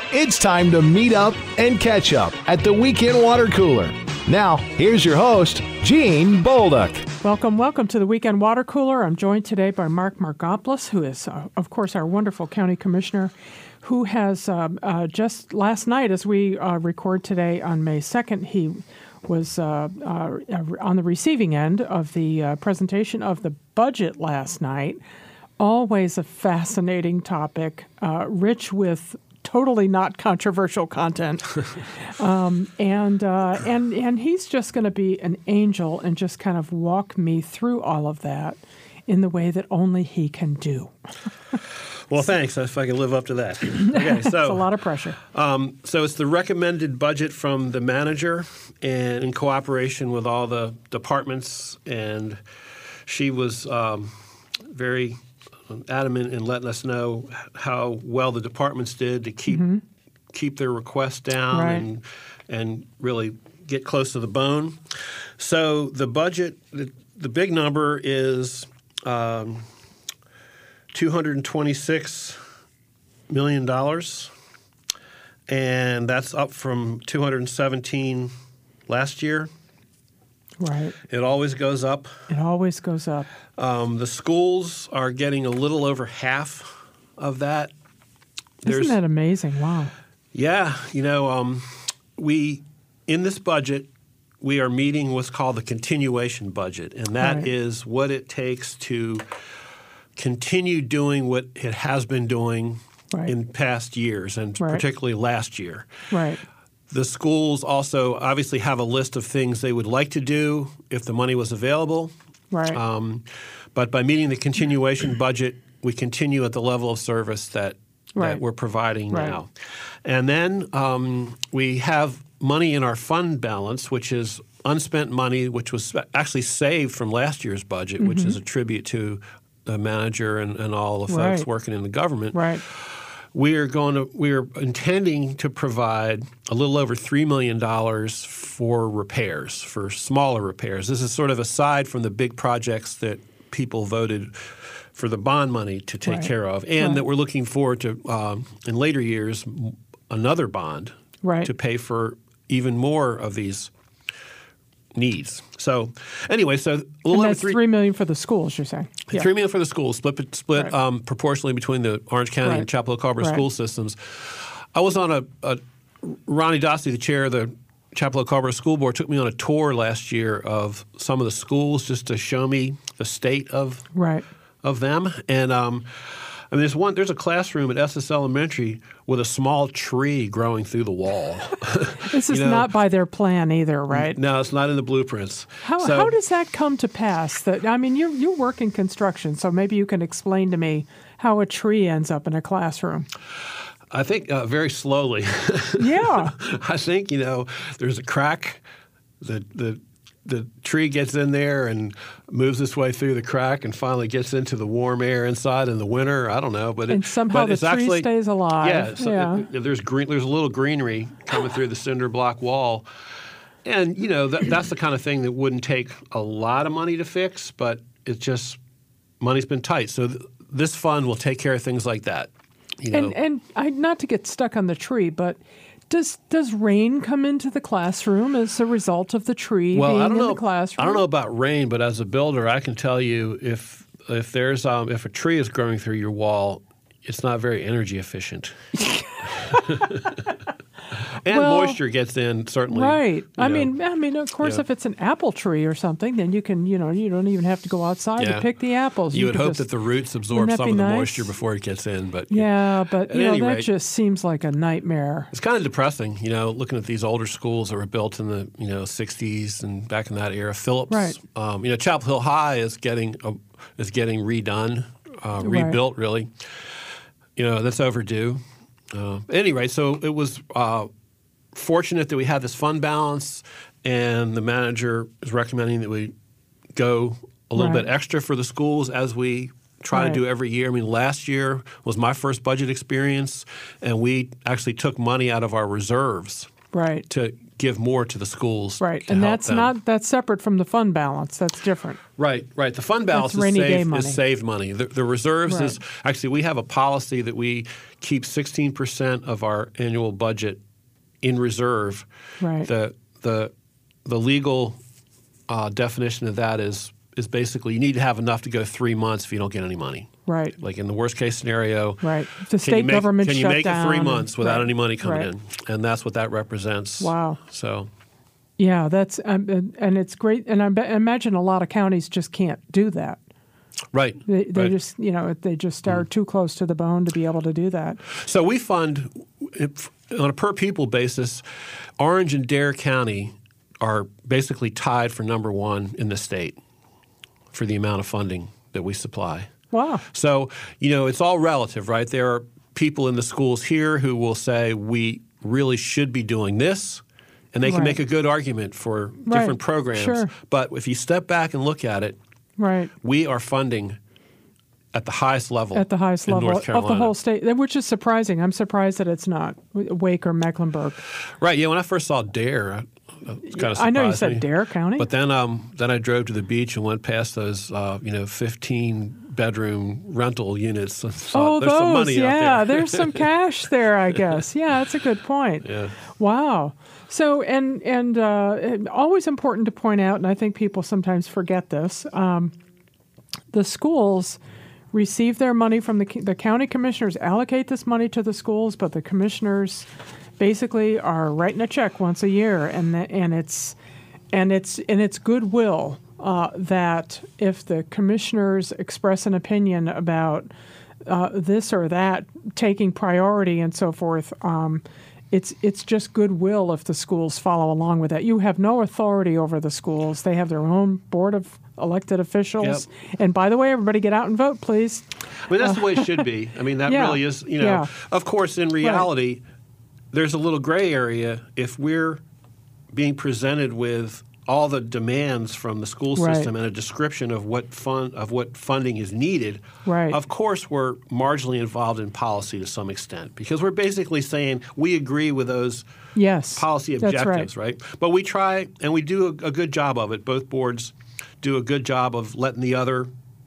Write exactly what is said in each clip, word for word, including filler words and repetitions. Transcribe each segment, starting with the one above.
It's time to meet up and catch up at the Weekend Water Cooler. Now, here's your host, Gene Bolduc. Welcome, welcome to the Weekend Water Cooler. I'm joined today by Mark Margopoulos, who is, uh, of course, our wonderful county commissioner, who has uh, uh, just last night, as we uh, record today on May second, he was uh, uh, on the receiving end of the uh, presentation of the budget last night. Always a fascinating topic, uh, rich with totally not controversial content. um, and, uh, and, and he's just going to be an angel and just kind of walk me through all of that in the way that only he can do. Well, thanks, if I can live up to that. Okay, so, it's a lot of pressure. Um, so it's the recommended budget from the manager and in cooperation with all the departments. And she was um, very adamant in letting us know how well the departments did to keep mm-hmm. keep their requests down right. and and really get close to the bone. So the budget, the, the big number is um, two hundred twenty-six million dollars, and that's up from two hundred seventeen last year. Right. It always goes up. It always goes up. Um, the schools are getting a little over half of that. There's, Isn't that amazing? Wow. Yeah. You know, um, we in this budget, we are meeting what's called the continuation budget, and that right. is what it takes to continue doing what it has been doing right. in past years, and right. particularly last year. Right. The schools also obviously have a list of things they would like to do if the money was available. Right. Um, but by meeting the continuation budget, we continue at the level of service that, right. that we're providing right. now. And then um, we have money in our fund balance, which is unspent money, which was actually saved from last year's budget, mm-hmm. which is a tribute to the manager and, and all the folks right. working in the government. Right. We are going to. We are intending to provide a little over three million dollars for repairs, for smaller repairs. This is sort of aside from the big projects that people voted for the bond money to take right. care of, and right. that we're looking forward to um, in later years another bond right. to pay for even more of these needs. So anyway, so a little and over that's three, three million for the schools. You're saying yeah. three million for the schools, split split right. um, proportionally between the Orange County right. and Chapel Hill Carver right. school systems. I was on a, a Ronnie Dossey, the chair of the Chapel Hill Carver School Board, took me on a tour last year of some of the schools just to show me the state of right. of them. And um, I mean, there's one. There's a classroom at S S Elementary with a small tree growing through the wall. This is you know? not by their plan either, right? No, it's not in the blueprints. How so, how does that come to pass? That I mean, you you work in construction, so maybe you can explain to me how a tree ends up in a classroom. I think uh, very slowly. Yeah. I think, you know, there's a crack. The the the tree gets in there and moves its way through the crack and finally gets into the warm air inside in the winter. I don't know, but it, and somehow but the it's tree actually, stays alive. Yeah, so yeah. It, there's green. There's a little greenery coming through the cinder block wall, and you know that, that's the kind of thing that wouldn't take a lot of money to fix, but it's just money's been tight. So th- this fund will take care of things like that. You know? And and I, not to get stuck on the tree, but. Does does rain come into the classroom as a result of the tree well, being I don't in know, the classroom? I don't know about rain, but as a builder, I can tell you if if there's um, if a tree is growing through your wall, it's not very energy efficient. And well, moisture gets in, certainly. Right. I know, mean, I mean, of course, yeah. if it's an apple tree or something, then you can, you know, you don't even have to go outside yeah. to pick the apples. You, you would hope that the roots absorb some of the nice? moisture before it gets in, but yeah, but you know, that rate, just seems like a nightmare. It's kind of depressing, you know, looking at these older schools that were built in the you know sixties and back in that era. Phillips, right. um, you know, Chapel Hill High is getting a, is getting redone, uh, rebuilt, right. really. You know, that's overdue. Uh, anyway, so it was uh, fortunate that we had this fund balance, and the manager is recommending that we go a little right. bit extra for the schools as we try right. to do every year. I mean, last year was my first budget experience, and we actually took money out of our reserves right. to give more to the schools. Right, to and help that's them. not that's separate from the fund balance. That's different. Right, right. The fund balance is rainy day saved, money. is saved money. The, the reserves Right. is actually we have a policy that we keep sixteen percent of our annual budget in reserve. Right. The the the legal uh, definition of that is is basically you need to have enough to go three months if you don't get any money. Right. Like in the worst case scenario, Right. The can state you make, government can you shut make it down three and- months without right. any money coming Right. in? And that's what that represents. Wow. So Yeah, that's um, and- and it's great. And I be- imagine a lot of counties just can't do that. right, They, they right. just you know they just are too close to the bone to be able to do that. So we fund if- on a per pupil basis. Orange and Dare County are basically tied for number one in the state for the amount of funding that we supply. Wow. So, you know, it's all relative, right? There are people in the schools here who will say we really should be doing this, and they can Right. make a good argument for Right. different programs. Sure. But if you step back and look at it, Right. we are funding at the highest level At the highest in level North of Carolina. the whole state, which is surprising. I'm surprised that it's not Wake or Mecklenburg. Right, yeah, when I first saw Dare, I, it was kind of I know you surprised said me. Dare County. But then um, then I drove to the beach and went past those, uh, you know, fifteen-bedroom rental units. And saw, Oh, there's those, some money yeah. out there. There's some cash there, I guess. Yeah, that's a good point. Yeah. Wow. So, and and uh, it- always important to point out, and I think people sometimes forget this, um, the schools receive their money from the the county commissioners, allocate this money to the schools, but the commissioners basically are writing a check once a year, and the, and it's and it's and it's goodwill uh, that if the commissioners express an opinion about uh, this or that taking priority and so forth, um, it's it's just goodwill if the schools follow along with that. You have no authority over the schools; they have their own board of elected officials. Yep. And by the way, everybody get out and vote, please. I mean, that's the way it should be. I mean, that Yeah. really is, you know, Yeah. of course, in reality, there's a little gray area if we're being presented with all the demands from the school Right. system and a description of what fund of what funding is needed. Right. Of course, we're marginally involved in policy to some extent because we're basically saying we agree with those Yes, policy that's objectives, right. But we try and we do a, a good job of it. Both boards do a good job of letting the other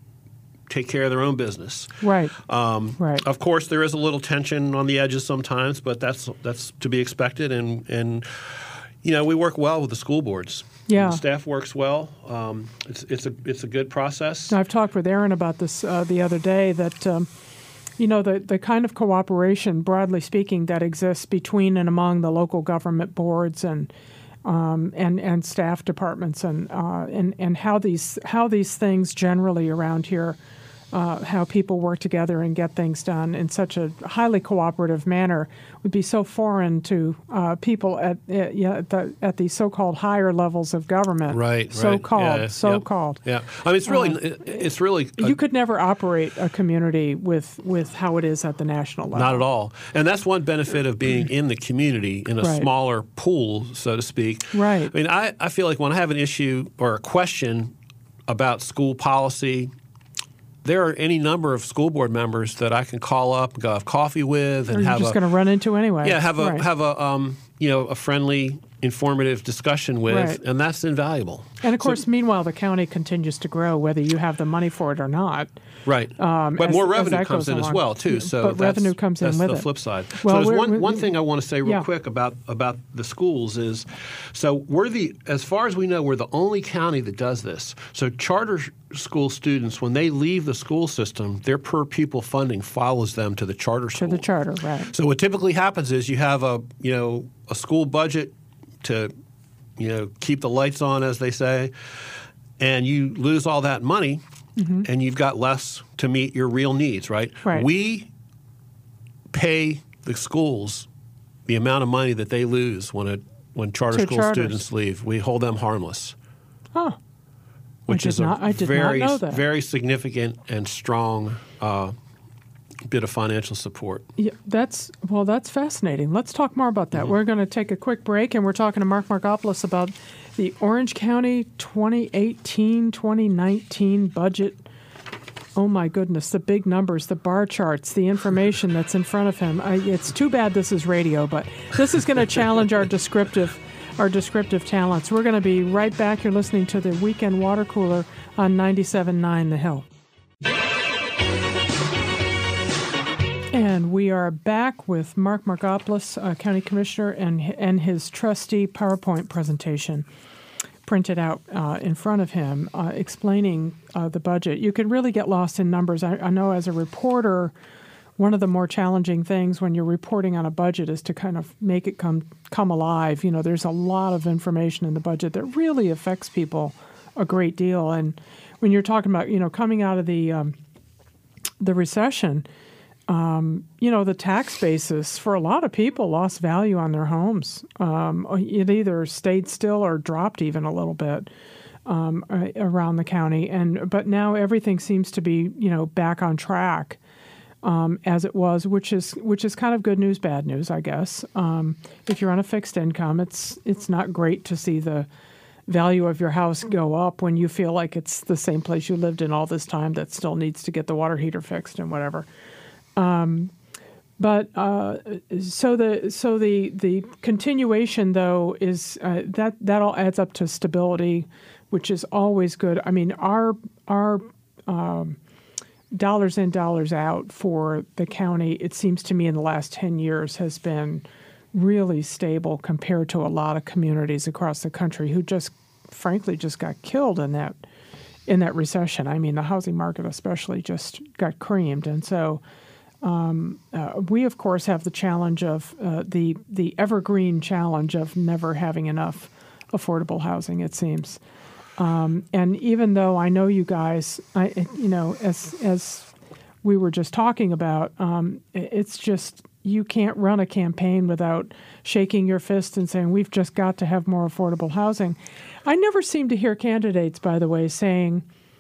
take care of their own business. Right. Um, Right. Of course, there is a little tension on the edges sometimes, but that's that's to be expected. And and you know, we work well with the school boards. Yeah. The staff works well. Um, it's it's a it's a good process. I've talked with Aaron about this uh, the other day that, um, you know, the, the kind of cooperation, broadly speaking, that exists between and among the local government boards and um, and and staff departments and uh, and and how these how these things generally around here. Uh, how people work together and get things done in such a highly cooperative manner would be so foreign to uh, people at uh, yeah, at, the, at the so-called higher levels of government. Right, right. So-called, Yeah, yeah. so-called. Yeah, I mean, it's really it- it's really a- You could never operate a community with, with how it is at the national level. Not at all. And that's one benefit of being in the community in a Right. smaller pool, so to speak. Right. I mean, I, I feel like when I have an issue or a question about school policy, there are any number of school board members that I can call up and go have coffee with and Or you're have just a going to run into anyway. yeah have a Right. have a um, you know a friendly, informative discussion with, Right. and that's invaluable. And of So- course, meanwhile, the county continues to grow, whether you have the money for it or not. Right, Um, but as- more as revenue that comes goes in as along. well too. So But that's, revenue comes in that's with the it. flip side. Well, so there's we're- one we're- one thing I want to say real yeah. quick about about the schools is, so we're the as far as we know we're the only county that does this. So charter sh- school students, when they leave the school system, their per pupil funding follows them to the charter To school. the charter, right. So what typically happens is you have a you know a school budget to you know keep the lights on, as they say, and you lose all that money, and you've got less to meet your real needs. Right? Right. We pay the schools the amount of money that they lose when a when charter To school charters. students leave. We hold them harmless, Oh, which did is not- a I did not very know that. very significant and strong uh, bit of financial support. yeah, that's well, that's fascinating. Let's talk more about that. Mm-hmm. We're going to take a quick break, and we're talking to Mark Margopoulos about the Orange County twenty eighteen twenty nineteen budget. Oh my goodness, the big numbers, the bar charts, the information that's in front of him. I, it's too bad this is radio, but this is going to challenge our descriptive our descriptive talents. We're going to be right back. You're listening to the Weekend Water Cooler on ninety-seven point nine The Hill. And we are back with Mark Margopoulos, uh, County Commissioner, and and his trusty PowerPoint presentation printed out uh, in front of him, uh, explaining uh, the budget. You can really get lost in numbers. I, I know as a reporter, one of the more challenging things when you're reporting on a budget is to kind of make it come come alive. You know, there's a lot of information in the budget that really affects people a great deal. And when you're talking about, you know, coming out of the um, the recession, um, you know, the tax basis for a lot of people lost value on their homes. Um, it either stayed still or dropped even a little bit um, around the county. And but now everything seems to be, you know, back on track. Um, as it was, which is which is kind of good news, bad news, I guess. Um, if you're on a fixed income, it's it's not great to see the value of your house go up when you feel like it's the same place you lived in all this time that still needs to get the water heater fixed and whatever. Um, but uh, so the so the the continuation though is uh, that that all adds up to stability, which is always good. I mean, our our um, dollars in, dollars out for the county, it seems to me in the last ten years has been really stable compared to a lot of communities across the country who just, frankly, just got killed in that in that recession. I mean, the housing market especially just got creamed. And so um, uh, we, of course, have the challenge of uh, the the evergreen challenge of never having enough affordable housing, it seems. Um, and even though I know you guys, I, you know, as as we were just talking about, um, it's just you can't run a campaign without shaking your fist and saying we've just got to have more affordable housing. I never seem to hear candidates, by the way, saying,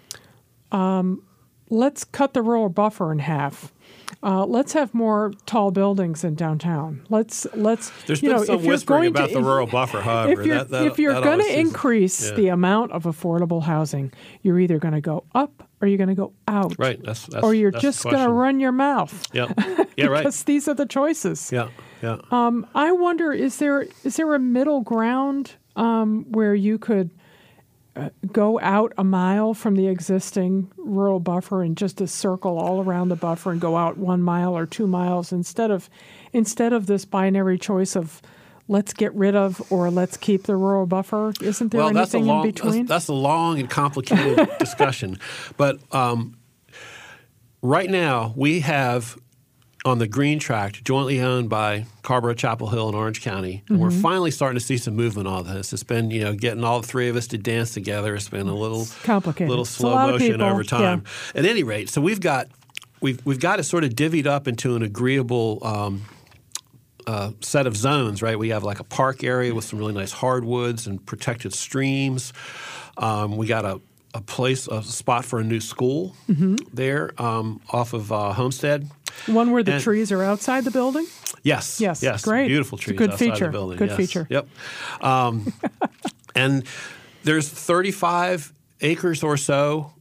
um, "Let's cut the rural buffer in half. Uh, let's have more tall buildings in downtown. Let's let's. There's you been know, some if you're whispering going about to, the rural buffer. However, if you're, that, that, if you're that going always to seems- increase yeah. the amount of affordable housing, you're either going to go up or you're going to go out. Right. That's, that's or you're that's just the going to question. run your mouth. Yeah. Yeah. Right. Because these are the choices. Yeah. Yeah. Um, I wonder, is there is there a middle ground um, where you could uh, go out a mile from the existing rural buffer and just a circle all around the buffer and go out one mile or two miles instead of instead of this binary choice of let's get rid of or let's keep the rural buffer? Isn't there well, that's a anything long, in between? That's, that's a long and complicated discussion. But um, right now we have on the Green Tract, jointly owned by Carrboro, Chapel Hill, and Orange County. And mm-hmm. we're finally starting to see some movement on this. It's been, you know, getting all three of us to dance together. It's been a little it's complicated. little It's slow a lot of motion people. over time. Yeah. At any rate, so we've got we've we've got it sort of divvied up into an agreeable um, uh, set of zones, right? We have like a park area with some really nice hardwoods and protected streams. Um, we got a a place, a spot for a new school mm-hmm. there um, off of uh, Homestead. One where the and, trees are outside the building? Yes. Yes. Yes. Great. Beautiful trees it's a good outside feature. the building. Good yes. feature. Yep. Um, and there's thirty-five acres or so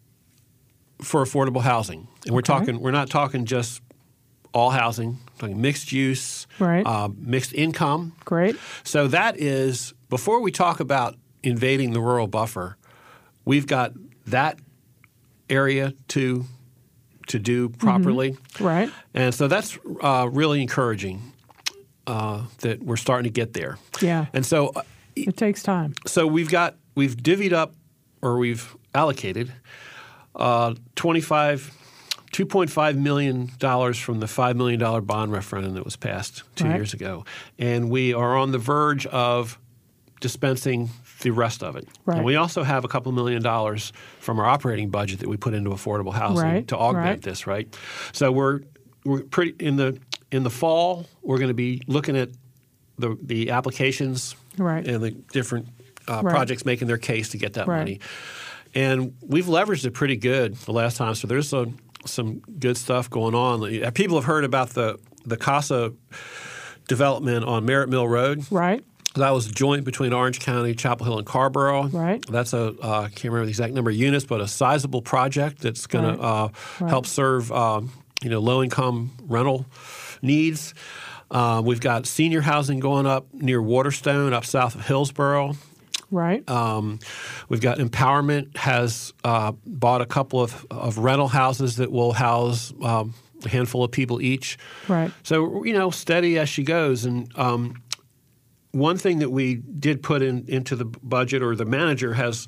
for affordable housing. And we're Okay. talking, we're not talking just all housing, we're talking mixed use, right. uh, mixed income. Great. So that is, before we talk about invading the rural buffer, we've got that area to to do properly. Mm-hmm. Right. And so that's uh, really encouraging uh, that we're starting to get there. Yeah. And so uh, it takes time. So we've got we've divvied up or we've allocated uh, twenty-five, two point five million dollars from the five million dollars bond referendum that was passed two right. years ago. And we are on the verge of dispensing the rest of it. Right. And we also have a couple million dollars from our operating budget that we put into affordable housing right. to augment right. this, right? So we're we're pretty in the in the fall we're going to be looking at the the applications right. and the different uh, right. projects making their case to get that right. money. And we've leveraged it pretty good the last time. So there's a, some good stuff going on. People have heard about the the CASA development on Merritt Mill Road. Right. That was joint between Orange County, Chapel Hill, and Carrboro. Right. That's a uh, I can't remember the exact number of units, but a sizable project that's going right. to uh, right. help serve um, you know low income rental needs. Uh, we've got senior housing going up near Waterstone, up south of Hillsborough. Right. Um, we've got Empowerment has uh, bought a couple of, of rental houses that will house um, a handful of people each. Right. So, you know, steady as she goes. And um, one thing that we did put in into the budget, or the manager has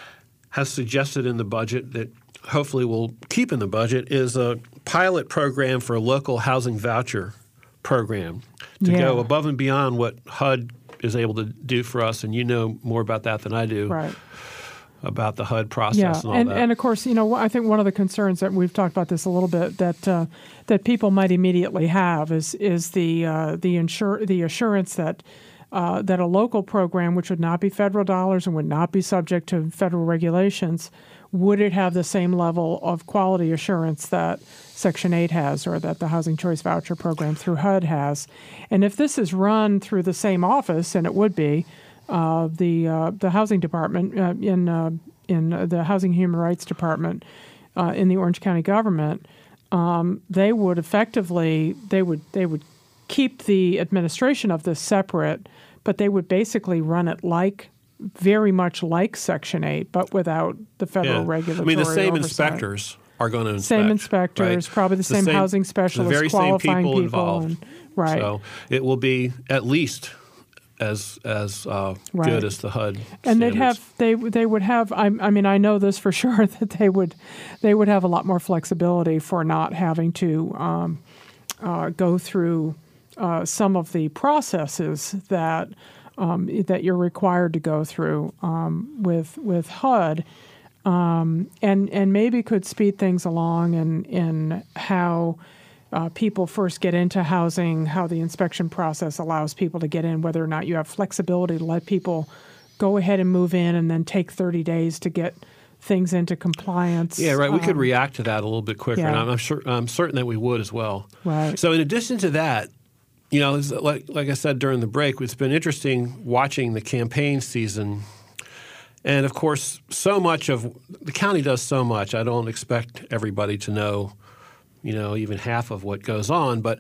has suggested in the budget that hopefully we'll keep in the budget, is a pilot program for a local housing voucher program to Yeah. go above and beyond what H U D is able to do for us, and you know more about that than I do. Right. About the H U D process Yeah, and all and that. and of course, you know, I think one of the concerns that we've talked about this a little bit that uh, that people might immediately have is is the uh, the insure the assurance that uh, that a local program, which would not be federal dollars and would not be subject to federal regulations, would it have the same level of quality assurance that Section eight has, or that the Housing Choice Voucher Program through H U D has? And if this is run through the same office, and it would be, uh, the uh, the Housing Department uh, in uh, in the Housing and Human Rights Department uh, in the Orange County government, um, they would effectively they would they would keep the administration of this separate, but they would basically run it like very much like Section eight, but without the federal Yeah. regulatory I mean, the same oversight. inspectors are going to inspect. Same inspectors, right? probably the same, housing specialists, the very same qualifying people, involved. and, right. So it will be at least as as uh, Right. good as the H U D And they'd standards. have they they would have I, I mean I know this for sure that they would they would have a lot more flexibility for not having to um, uh, go through uh, some of the processes that um, that you're required to go through um, with with H U D, um, and and maybe could speed things along in in how. Uh, people first get into housing, how the inspection process allows people to get in, whether or not you have flexibility to let people go ahead and move in and then take thirty days to get things into compliance. Yeah, right. We could Um, react to that a little bit quicker, yeah. and I'm, I'm sure I'm certain that we would as well. Right. So, in addition to that, you know, it's like like I said during the break, it's been interesting watching the campaign season. And of course, so much of the county does so much. I don't expect everybody to know, you know, even half of what goes on. But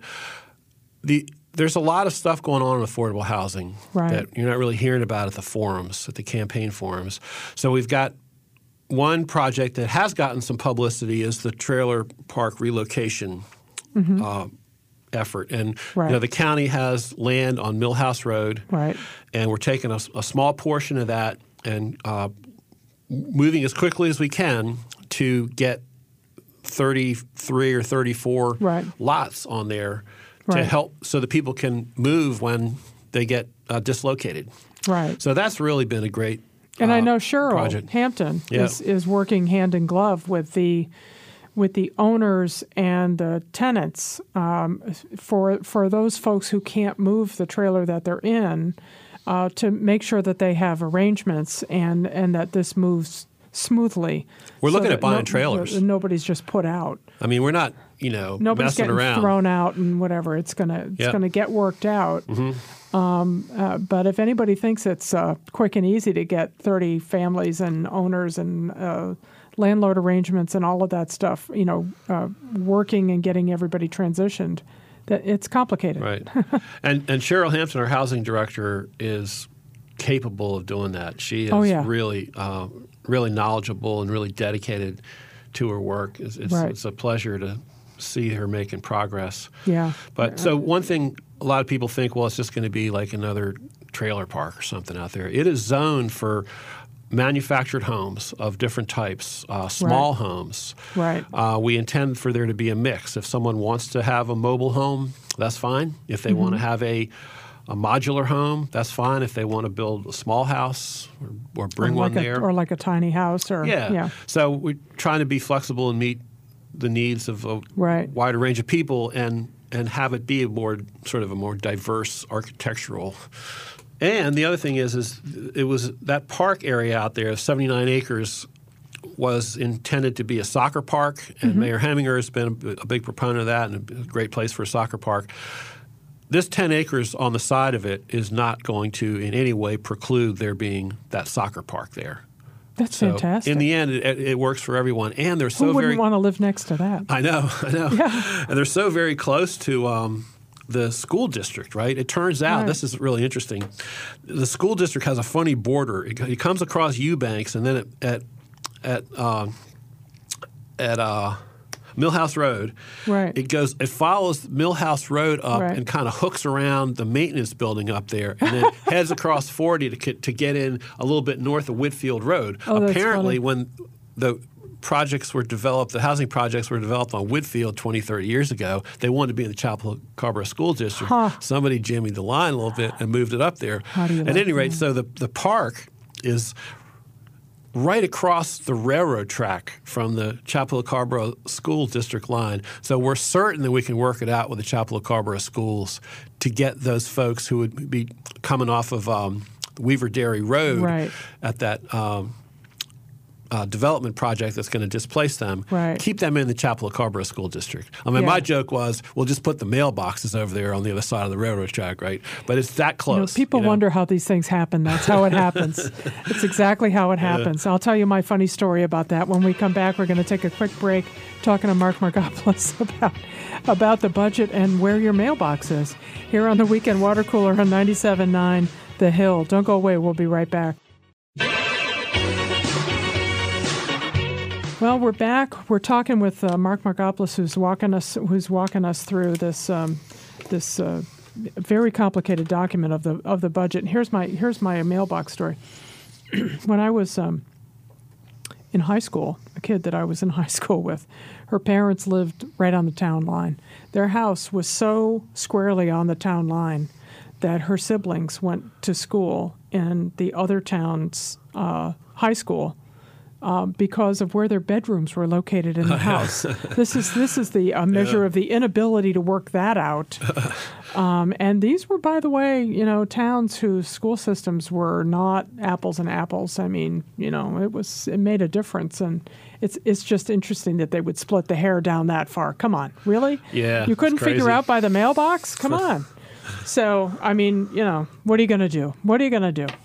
the there's a lot of stuff going on in affordable housing Right. that you're not really hearing about at the forums, at the campaign forums. So we've got one project that has gotten some publicity is the trailer park relocation uh, effort. And Right. you know, the county has land on Millhouse Road, Right. and we're taking a, a small portion of that and uh, moving as quickly as we can to get thirty-three or thirty-four Right. lots on there to Right. help so that people can move when they get uh, dislocated. Right. So that's really been a great And I uh, know Cheryl project. Hampton Yeah. is, is working hand in glove with the with the owners and the tenants um, for for those folks who can't move the trailer that they're in uh, to make sure that they have arrangements and, and that this moves smoothly. We're so looking that at buying trailers. Nobody's just put out. I mean, we're not, you know, Nobody's messing getting around. thrown out and whatever. It's gonna it's Yep. gonna get worked out. Um, uh, but if anybody thinks it's uh, quick and easy to get thirty families and owners and uh, landlord arrangements and all of that stuff, you know, uh, working and getting everybody transitioned, that it's complicated. Right. and and Cheryl Hampton, our housing director, is capable of doing that. She is Oh, yeah. really uh, really knowledgeable and really dedicated to her work. It's, it's, Right. it's a pleasure to see her making progress. Yeah. But so one thing a lot of people think, well, it's just going to be like another trailer park or something out there. It is zoned for manufactured homes of different types, uh, small Right. homes. Right. Uh, we intend for there to be a mix. If someone wants to have a mobile home, that's fine. If they Mm-hmm. want to have a a modular home, that's fine. If they want to build a small house or, or bring or one like there. a, or like a tiny house, or yeah. yeah. So we're trying to be flexible and meet the needs of a Right. wider range of people and and have it be a more sort of a more diverse architectural. And the other thing is is it was that park area out there, seventy-nine acres, was intended to be a soccer park, and Mm-hmm. Mayor Heminger has been a, a big proponent of that and a great place for a soccer park. This ten acres on the side of it is not going to in any way preclude there being that soccer park there. That's So fantastic. in the end, it, it works for everyone, and they're so Who wouldn't very. want to live next to that? I know, I know, Yeah. and they're so very close to um, the school district, right? It turns out, right. this is really interesting, the school district has a funny border. It, it comes across Eubanks, and then it, at at uh, at uh, Millhouse Road, right. it goes, it follows Millhouse Road up right. and kind of hooks around the maintenance building up there, and then heads across forty to to get in a little bit north of Whitfield Road. Oh, that's Apparently, funny. when the projects were developed, the housing projects were developed on Whitfield twenty, thirty years ago, they wanted to be in the Chapel Scarborough School District. Huh. Somebody jimmied the line a little bit and moved it up there. How do you At like any rate, that? so the, the park is right across the railroad track from the Chapel of Scarborough School District line. So we're certain that we can work it out with the Chapel of Scarborough schools to get those folks who would be coming off of um, Weaver Dairy Road Right. at that um, uh, development project that's going to displace them, Right. keep them in the Chapel of Scarborough School District. I mean, Yeah. my joke was, we'll just put the mailboxes over there on the other side of the railroad track, right? But it's that close. You know, people you know? wonder how these things happen. That's how it happens. It's exactly how it happens. I'll tell you my funny story about that. When we come back, we're going to take a quick break talking to Mark Margopoulos about, about the budget and where your mailbox is. Here on the Weekend Water Cooler on ninety-seven point nine The Hill. Don't go away. We'll be right back. Well, we're back. We're talking with uh, Mark Margopoulos, who's walking us, who's walking us through this um, this uh, very complicated document of the of the budget. And here's my here's my mailbox story. When I was um, in high school, a kid that I was in high school with, her parents lived right on the town line. Their house was so squarely on the town line that her siblings went to school in the other town's uh, high school. Uh, because of where their bedrooms were located in the house. This is this is the uh, measure Yeah. of the inability to work that out. Um, and these were, by the way, you know, towns whose school systems were not apples and apples. I mean, you know, it was it made a difference, and it's it's just interesting that they would split the hair down that far. Come on, really? Yeah, You couldn't it's crazy. figure out by the mailbox? Come on. So, I mean, you know, what are you going to do? What are you going to do?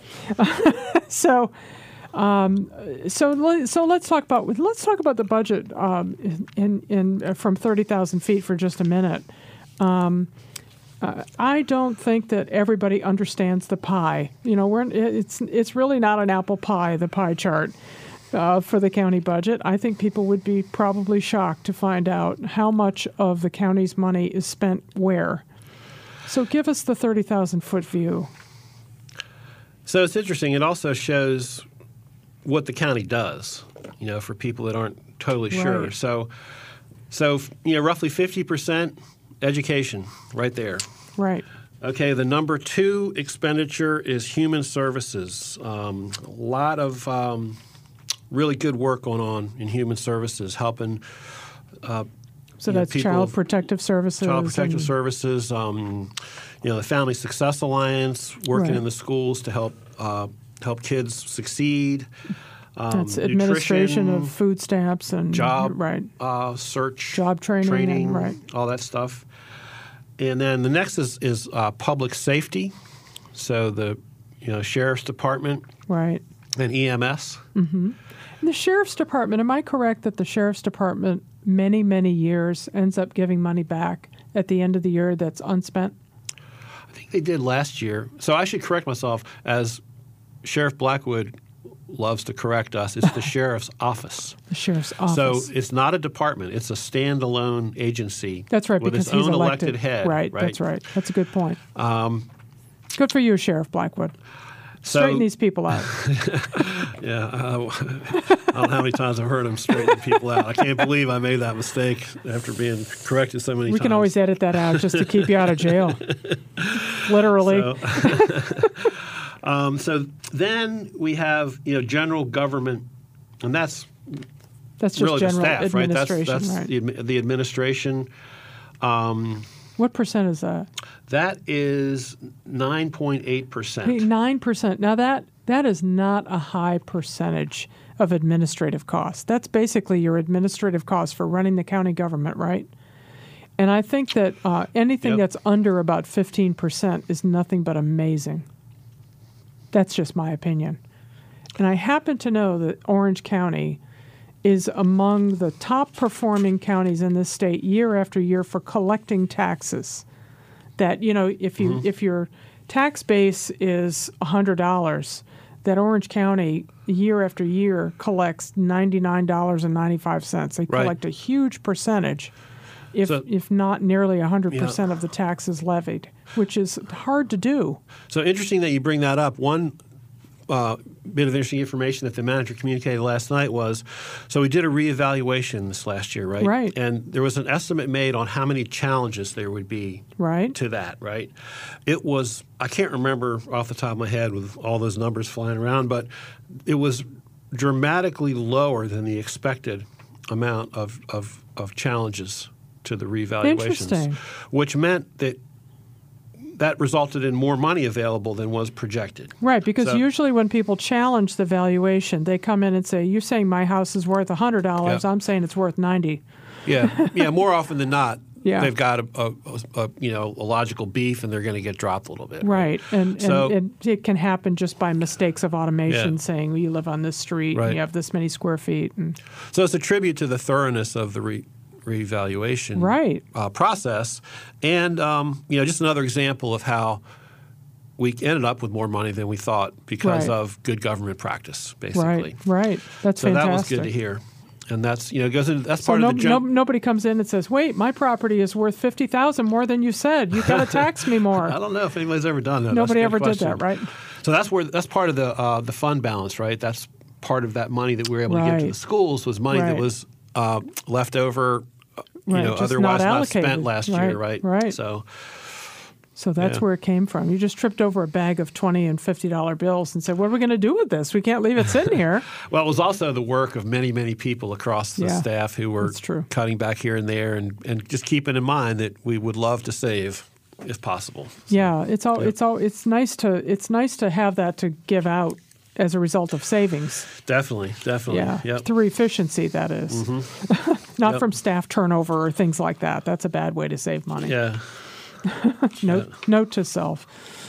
so. Um, so let, so let's talk about let's talk about the budget um, in, in in from thirty thousand feet for just a minute. Um, uh, I don't think that everybody understands the pie. You know, we're it's it's really not an apple pie, the pie chart uh, for the county budget. I think people would be probably shocked to find out how much of the county's money is spent where. So give us the thirty thousand foot view. So it's interesting. It also shows what the county does, you know, for people that aren't totally sure. Right. So, so you know, roughly fifty percent education right there. Right. Okay, the number two expenditure is human services. Um, a lot of um, really good work going on in human services, helping uh, So you know, that's people- Child Protective Services. Child Protective and- Services, um, you know, the Family Success Alliance, working Right. in the schools to help uh, help kids succeed. Um, That's administration nutrition, of food stamps and job right. uh, search, Job training and- training, right. all that stuff. And then the next is is uh, public safety, so the you know sheriff's department Right. and E M S. And the sheriff's department, am I correct that the sheriff's department many, many years ends up giving money back at the end of the year that's unspent? I think they did last year. So I should correct myself, as Sheriff Blackwood loves to correct us. It's the sheriff's office. The sheriff's office. So it's not a department. It's a standalone agency. That's right, with because its he's own elected. elected head. Right, right. that's right. That's a good point. Um, Good for you, Sheriff Blackwood. so Straighten these people out. yeah, uh, I don't know how many times I've heard him straighten people out. I can't believe I made that mistake after being corrected so many We times. can always edit that out just to keep you out of jail. Literally. So, um, so then we have you know general government, and that's That's just really the general staff, right? That's, administration, that's right? the, admi- the administration. Um, What percent is that? that is nine point eight percent. Nine percent. Now that that is not a high percentage of administrative costs. That's basically your administrative costs for running the county government, right? And I think that uh, anything Yep. that's under about fifteen percent is nothing but amazing. That's just my opinion. And I happen to know that Orange County is among the top performing counties in this state year after year for collecting taxes. that, you know, if you Mm-hmm. if your tax base is one hundred dollars, that Orange County year after year collects ninety-nine dollars and ninety-five cents. They Right. collect a huge percentage, if So- if not nearly one hundred percent Yeah. of the taxes levied, which is hard to do. So interesting that you bring that up. One uh, bit of interesting information that the manager communicated last night was, so we did a reevaluation this last year, right? Right. And there was an estimate made on how many challenges there would be Right. to that, right? It was, I can't remember off the top of my head with all those numbers flying around, but it was dramatically lower than the expected amount of, of, of challenges to the reevaluations. Interesting. Which meant that that resulted in more money available than was projected. Right, because So- usually when people challenge the valuation, they come in and say, "You're saying my house is worth one hundred dollars. Yeah. I'm saying it's worth ninety." Yeah, yeah. More often than not, Yeah. they've got a, a, a you know a logical beef, and they're going to get dropped a little bit. Right, and, and, So- and it can happen just by mistakes of automation, Yeah. saying, well, you live on this street, Right. and you have this many square feet. And, So it's a tribute to the thoroughness of the re, reevaluation Right. uh, process, and um, you know just another example of how we ended up with more money than we thought because Right. of good government practice, basically. right, right. That's So fantastic. that was good to hear, and that's you know goes into that's So part no, of the gen- no, nobody comes in and says, "Wait, my property is worth fifty thousand more than you said. You got to tax me more." I don't know if anybody's ever done that. That's a Nobody good ever question. did that, right? So that's where that's part of the uh, the fund balance, right? That's part of that money that we were able to give to Right. the schools was money that Right. was uh, left over, uh, you Right, know, just otherwise not not, allocated. spent last Right, year, right? right. So So that's Yeah. where it came from. You just tripped over a bag of twenty and fifty dollar bills and said, "What are we going to do with this? We can't leave it sitting here." well, it was also the work of many, many people across the Yeah, staff who were that's true. cutting back here and there, and, and just keeping in mind that we would love to save if possible. Yeah, it's all it's all it's nice to it's nice to have that to give out as a result of savings. Definitely, definitely. Yeah, Yep. through efficiency, that is. Not Yep. from staff turnover or things like that. That's a bad way to save money. Yeah. Note, note to self.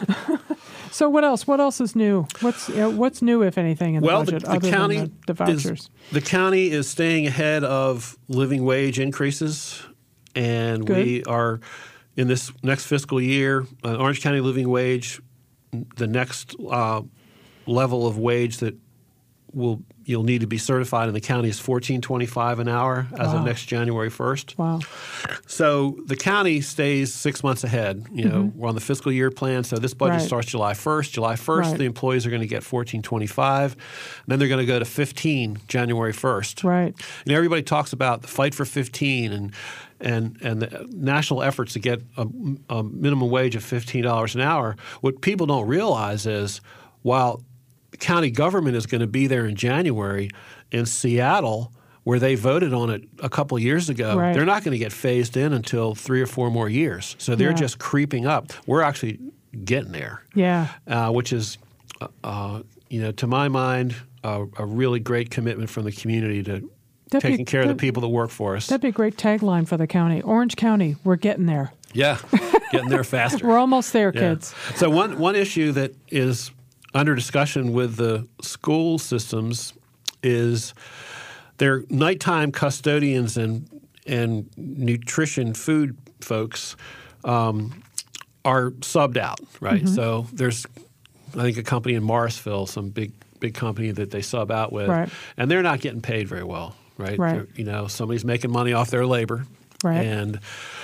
So what else? What else is new? What's you know, what's new, if anything, in the Well, the, budget the other county than the, the vouchers? Is, the county is staying ahead of living wage increases, and Good. we are in this next fiscal year. Uh, Orange County living wage, the next uh, level of wage that will you'll need to be certified in the county is fourteen twenty-five an hour as Wow. of next January first. Wow. So the county stays six months ahead. You know, we're on the fiscal year plan, so this budget Mm-hmm. Right. starts July first. July first, Right. the employees are going to get fourteen twenty-five. Then they're going to go to fifteen January first. Right. And everybody talks about the fight for fifteen and and and the national efforts to get a, a minimum wage of fifteen dollars an hour. What people don't realize is while the county government is going to be there in January, in Seattle, where they voted on it a couple of years ago, Right. they're not going to get phased in until three or four more years. So they're Yeah. just creeping up. We're actually getting there, Yeah. uh, which is, uh, uh, you know, to my mind, uh, a really great commitment from the community to That'd be- taking care of the that- people that work for us. That'd be a great tagline for the county. Orange County, we're getting there. Yeah, getting there faster. We're almost there, Yeah. kids. So one one issue that is under discussion with the school systems is their nighttime custodians and and nutrition food folks um, are subbed out, right? Mm-hmm. So there's I think a company in Morrisville, some big big company that they sub out with, Right. and they're not getting paid very well, right? Right. They're- You know, somebody's making money off their labor, Right. and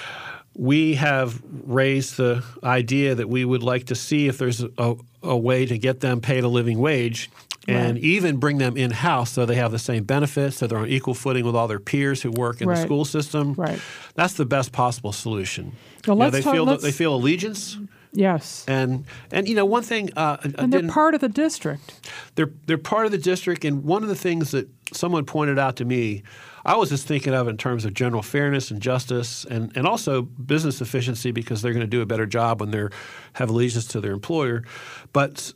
we have raised the idea that we would like to see if there's a, a way to get them paid a living wage and Right. even bring them in-house so they have the same benefits, so they're on equal footing with all their peers who work in Right. the school system. Right. That's the best possible solution. Well, You know, let's they talk- feel let's- they feel allegiance, Yes. and and you know one thing uh, I And they're didn't- part of the district. they're they're part of the district, and one of the things that someone pointed out to me, I was just thinking of in terms of general fairness and justice, and, and also business efficiency because they're going to do a better job when they have allegiance to their employer. But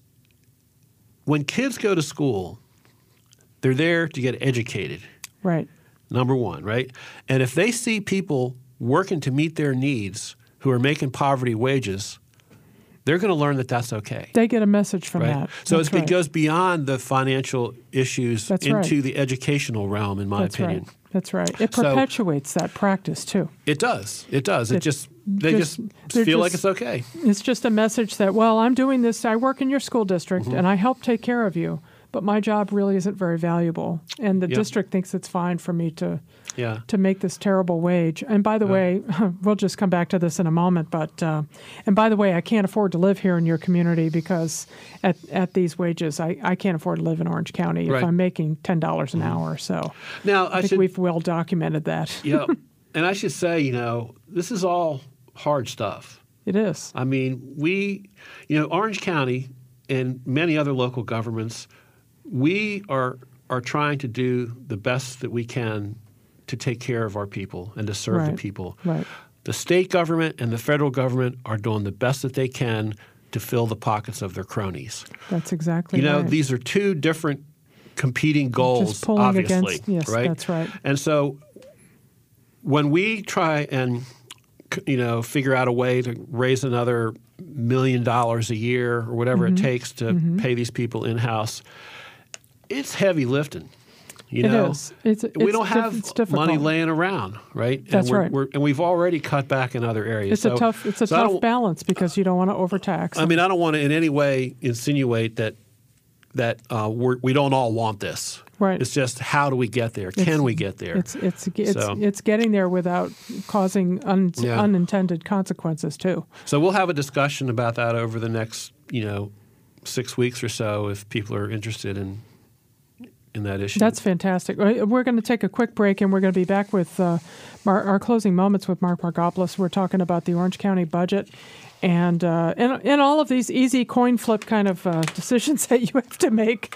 when kids go to school, they're there to get educated. Right. Number one, right? And if they see people working to meet their needs who are making poverty wages, they're going to learn that that's okay. They get a message from right? that. So That's it's, right. it goes beyond the financial issues That's into right. the educational realm, in my That's opinion. right. That's right. It So- perpetuates that practice too. It does. It does. It, It just they just- just, they're feel like just- it's okay. It's just a message that, well, I'm doing this. I work in your school district Mm-hmm. and I help take care of you, but my job really isn't very valuable. And the Yep. district thinks it's fine for me to Yeah. to make this terrible wage. And by the way, we'll just come back to this in a moment. But uh, and by the way, I can't afford to live here in your community because at at these wages, I, I can't afford to live in Orange County if Right. I'm making ten dollars an hour. So Now I I think should we've well documented that. yeah, and I should say, you know, this is all hard stuff. It is. I mean, we, you know, Orange County and many other local governments, we are are trying to do the best that we can to take care of our people and to serve Right. the people. Right. The state government and the federal government are doing the best that they can to fill the pockets of their cronies. That's exactly You know, right. these are two different competing goals, pulling obviously. against- yes, right? that's right. And so when we try and c- you know figure out a way to raise another million dollars a year or whatever Mm-hmm. it takes to pay these people in house, it's heavy lifting. You It know, is. It's- we it's don't diff- have it's difficult. money laying around, right? That's and we're, right. We're, and we've already cut back in other areas. It's So- a tough. It's a so I tough don't- balance because you don't want to overtax. I mean, I don't want to in any way insinuate that that uh, we're, we don't all want this. Right. It's just how do we get there? It's- Can we get there? It's it's it's So- it's getting there without causing un, Yeah. unintended consequences too. So we'll have a discussion about that over the next, you know, six weeks or so if people are interested in in that issue. That's fantastic. Uh, We're going to take a quick break, and we're going to be back with uh, Mar- our closing moments with Mark Margopoulos. We're talking about the Orange County budget and uh, and, and all of these easy coin flip kind of uh, decisions that you have to make.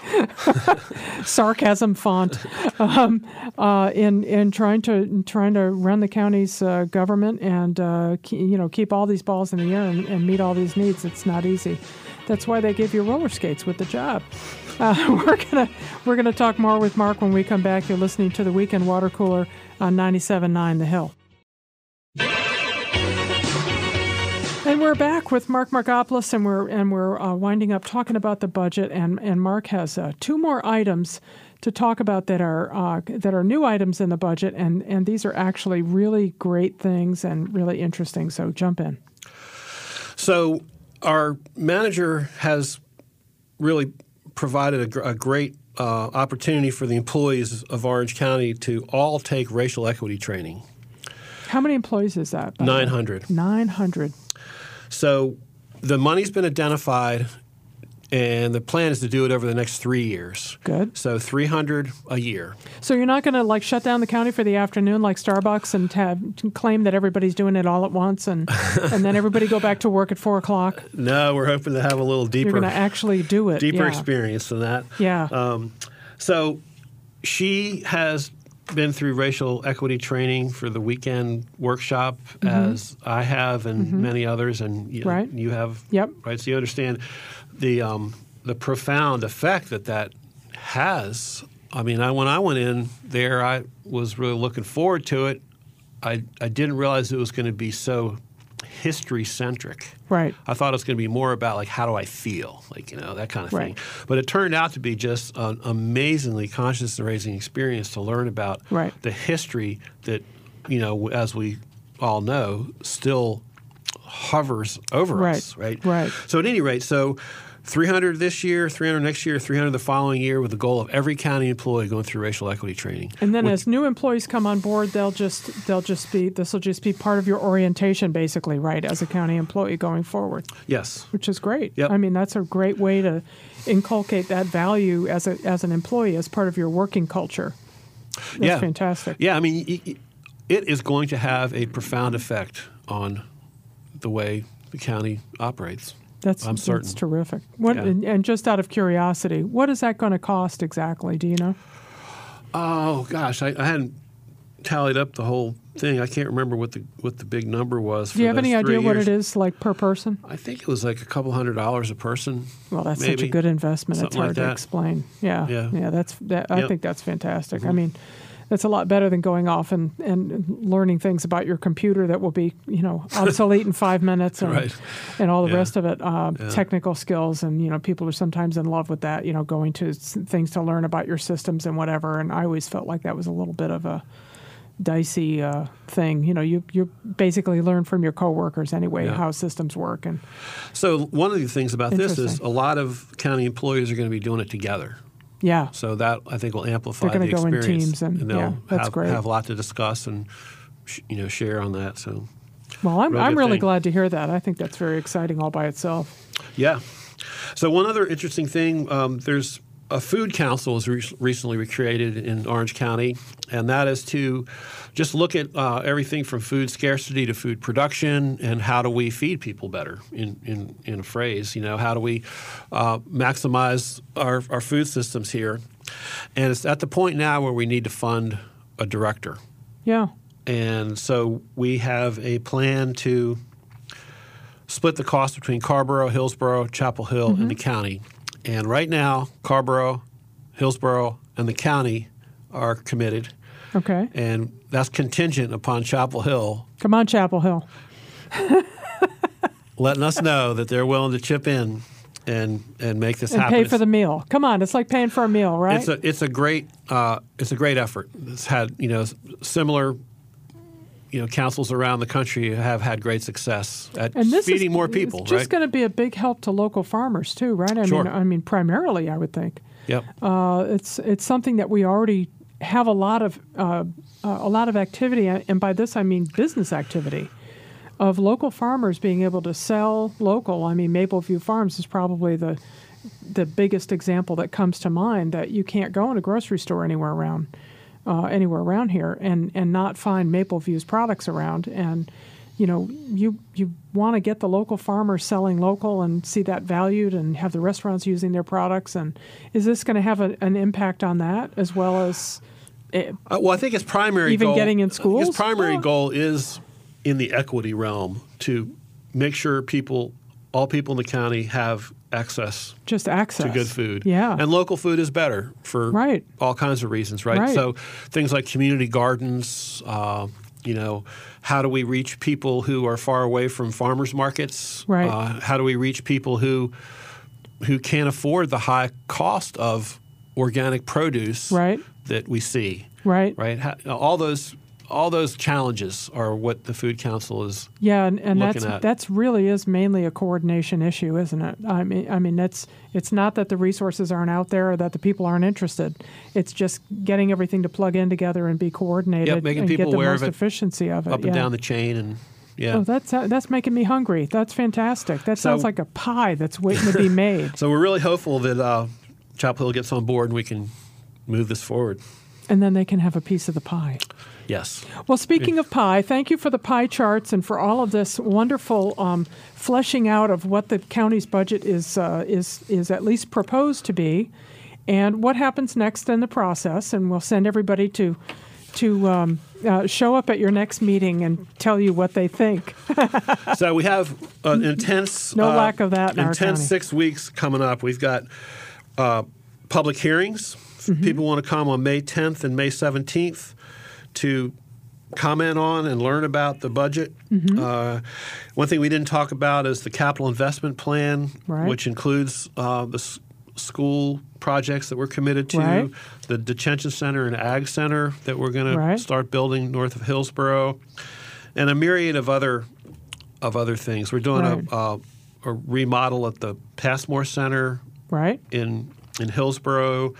Sarcasm font um, uh, in in trying to trying to run the county's uh, government and uh, ke- you know keep all these balls in the air and, and meet all these needs. It's not easy. That's why they give you roller skates with the job. Uh, we're gonna we're gonna talk more with Mark when we come back. You're listening to the Weekend Water Cooler on ninety-seven point nine The Hill. And we're back with Mark Margopoulos, and we're and we're uh, winding up talking about the budget. And and Mark has uh, two more items to talk about that are uh, that are new items in the budget, and and these are actually really great things and really interesting. So jump in. So our manager has really provided a, gr- a great uh, opportunity for the employees of Orange County to all take racial equity training. How many employees is that? by the way? nine hundred. Nine hundred. So the money's been identified, and the plan is to do it over the next three years. Good. So three hundred a year. So you're not going to like shut down the county for the afternoon like Starbucks and have claim that everybody's doing it all at once and and then everybody go back to work at four o'clock. No, we're hoping to have a little deeper, You're going to actually do it. deeper yeah. experience than that. Yeah. Um, so she has been through racial equity training for the weekend workshop, as I have, and many others, and you, Right. you have. Yep. Right. So you understand the um, the profound effect that that has. I mean, I, when I went in there, I was really looking forward to it. I I didn't realize it was going to be so history centric. Right. I thought it was going to be more about like how do I feel, like you know that kind of Right. thing. But it turned out to be just an amazingly conscious and raising experience to learn about Right. the history that you know, as we all know, still hovers over Right. us. Right. Right. So at any rate, so three hundred this year, three hundred next year, three hundred the following year, with the goal of every county employee going through racial equity training. And then With- as new employees come on board, they'll just they'll just be this will just be part of your orientation basically, right, as a county employee going forward, yes. which is great. Yep. I mean, that's a great way to inculcate that value as a as an employee as part of your working culture. That's Yeah. fantastic. Yeah, I mean, y- y- it is going to have a profound effect on the way the county operates. That's I'm certain. That's terrific. What Yeah. and, and just out of curiosity, what is that going to cost exactly? Do you know? Oh gosh, I, I hadn't tallied up the whole thing. I can't remember what the what the big number was. For Do you have those any three idea what years. it is like per person? I think it was like a couple hundred dollars a person. Well, that's such a maybe. good investment. It's Something like hard to that. explain. Yeah, Yeah. yeah. That's that. I Yep. think that's fantastic. I mean, that's a lot better than going off and, and learning things about your computer that will be, you know, obsolete in five minutes and, Right. and all the Yeah. rest of it. Uh, Yeah. Technical skills, and, you know, people are sometimes in love with that, you know, going to s- things to learn about your systems and whatever. And I always felt like that was a little bit of a dicey uh, thing. You know, you you basically learn from your coworkers anyway Yeah. how systems work. And So one of the things about this is Interesting. a lot of county employees are going to be doing it together. yeah, So that, I think, will amplify They're the gonna go in experience. teams and- they'll yeah, that's have, great. have a lot to discuss and sh- you know share on that. So well, I'm Real I'm good really thing. glad to hear that. I think that's very exciting all by itself. yeah. So one other interesting thing, um, there's a food council was re- recently created in Orange County, and that is to just look at uh, everything from food scarcity to food production and how do we feed people better. In in, in a phrase, you know, how do we uh, maximize our, our food systems here? And it's at the point now where we need to fund a director. Yeah. And so we have a plan to split the cost between Carrboro, Hillsborough, Chapel Hill, Mm-hmm. and the county. And right now, Carrboro, Hillsborough, and the county are committed. Okay. And that's contingent upon Chapel Hill Come on, Chapel Hill. letting us know that they're willing to chip in and and make this And happen. pay for the meal. Come on, it's like paying for a meal, right? It's a it's a great uh, it's a great effort. It's had you know similar you know councils around the country have had great success at and this feeding is, more people. It's just right? going to be a big help to local farmers too, right? I Sure. mean, I mean, primarily, I would think. Yep. Uh, it's it's something that we already have a lot of uh, uh, a lot of activity, and by this I mean business activity, of local farmers being able to sell local. I mean, Mapleview Farms is probably the the biggest example that comes to mind, that you can't go in a grocery store anywhere around uh, anywhere around here and and not find Mapleview's products around. And you know, you you want to get the local farmers selling local and see that valued, and have the restaurants using their products. And is this going to have a, an impact on that as well as it, Uh, well, I think its primary Even goal, getting in I think schools? Its primary Yeah. goal is in the equity realm to make sure people, all people in the county, have access just access to good food? Yeah. And local food is better for Right. all kinds of reasons, right? Right. So things like community gardens, uh, you know, how do we reach people who are far away from farmers markets? Right. Uh, how do we reach people who who can't afford the high cost of organic produce Right. that we see? Right. Right. How, all those all those challenges are what the Food Council is. Yeah, and, and looking that's at. that's really is mainly a coordination issue, isn't it? I mean, I mean, that's it's not that the resources aren't out there or that the people aren't interested. It's just getting everything to plug in together and be coordinated, Yep, making and people get the aware most of it efficiency of it. Up yeah. and down the chain, and yeah. Oh, that's uh, that's making me hungry. That's fantastic. That So- sounds like a pie that's waiting to be made. So we're really hopeful that uh, Chapel Hill gets on board and we can move this forward. And then they can have a piece of the pie. Yes. Well, speaking of pie, thank you for the pie charts and for all of this wonderful um, fleshing out of what the county's budget is uh, is is at least proposed to be, and what happens next in the process. And we'll send everybody to to um, uh, show up at your next meeting and tell you what they think. So we have an intense, No uh, lack of that in our intense county. six weeks coming up. We've got uh, public hearings. Mm-hmm. People want to come on May tenth and May seventeenth to comment on and learn about the budget. Mm-hmm. Uh, one thing we didn't talk about is the capital investment plan, Right. which includes uh, the s- school projects that we're committed to, Right. the detention center and ag center that we're going Right. to start building north of Hillsborough, and a myriad of other of other things. We're doing Right. a, a, a remodel at the Passmore Center Right? in in Hillsborough.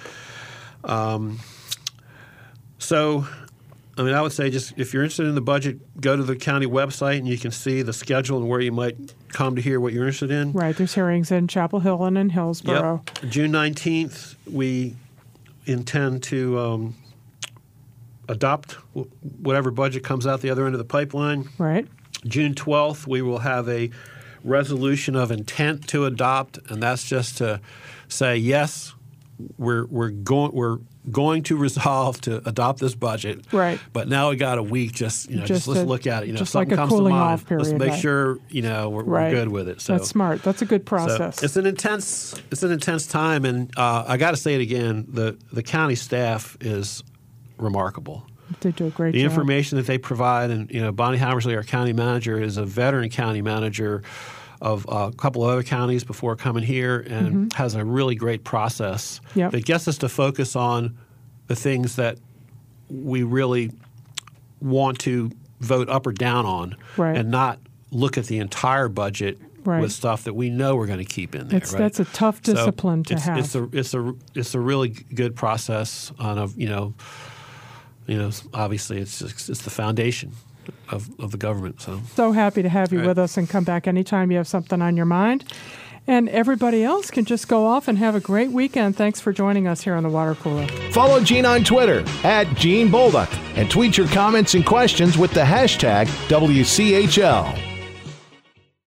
Um, so, I mean, I would say just if you're interested in the budget, go to the county website and you can see the schedule and where you might come to hear what you're interested in. Right. There's hearings in Chapel Hill and in Hillsborough. Yep. June nineteenth, we intend to um, adopt w- whatever budget comes out the other end of the pipeline. Right. June twelfth, we will have a resolution of intent to adopt, and that's just to say, yes, we're we're going we're going to resolve to adopt this budget. Right. But now we got a week. Just you know, Just just, let's to- look at it. You know, just something like a comes cooling to mind. off period, Let's make right. sure you know we're, Right. we're good with it. So That's smart. That's a good so process. it's an intense it's an intense time, and uh, I got to say it again. The the county staff is remarkable. They do a great the job. The information that they provide, and you know, Bonnie Hammersley, our county manager, is a veteran county manager of a couple of other counties before coming here, and mm-hmm. has a really great process yep. that gets us to focus on the things that we really want to vote up or down on, right. and not look at the entire budget right. with stuff that we know we're going to keep in there. It's, right? That's a tough discipline so to it's, have. It's a it's a it's a really good process on a you know you know obviously it's just, it's the foundation of, of the government. So so happy to have you right. with us, and come back anytime you have something on your mind. And everybody else can just go off and have a great weekend. Thanks for joining us here on the Water Cooler. Follow Gene on Twitter at Gene Bolduc and tweet your comments and questions with the hashtag W C H L.